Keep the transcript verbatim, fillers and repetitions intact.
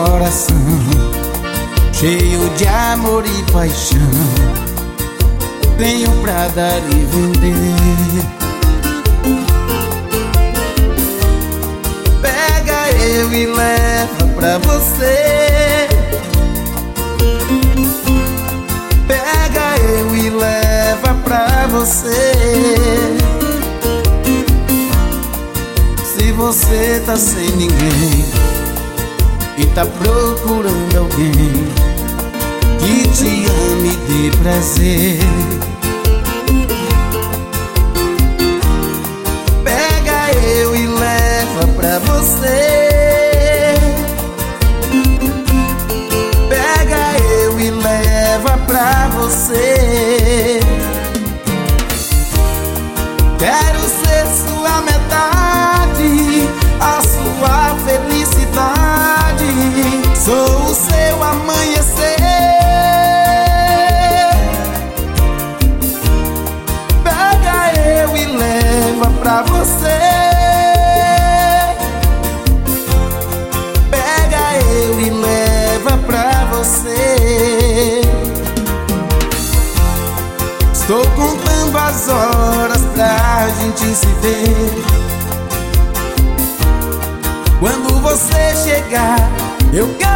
coração cheio de amor e paixão, tenho pra dar e vender. Pega eu e leva pra você. Pega eu e leva pra você. Se você tá sem ninguém e tá procurando alguém que te ame e dê prazer, pega eu e leva pra você. Pega eu e leva pra você. Quero ser sua metade, a sua felicidade. Sou o seu amanhecer. Pega eu e leva pra você. Pega eu e leva pra você. Estou contando as horas pra gente se ver. Quando você chegar, eu quero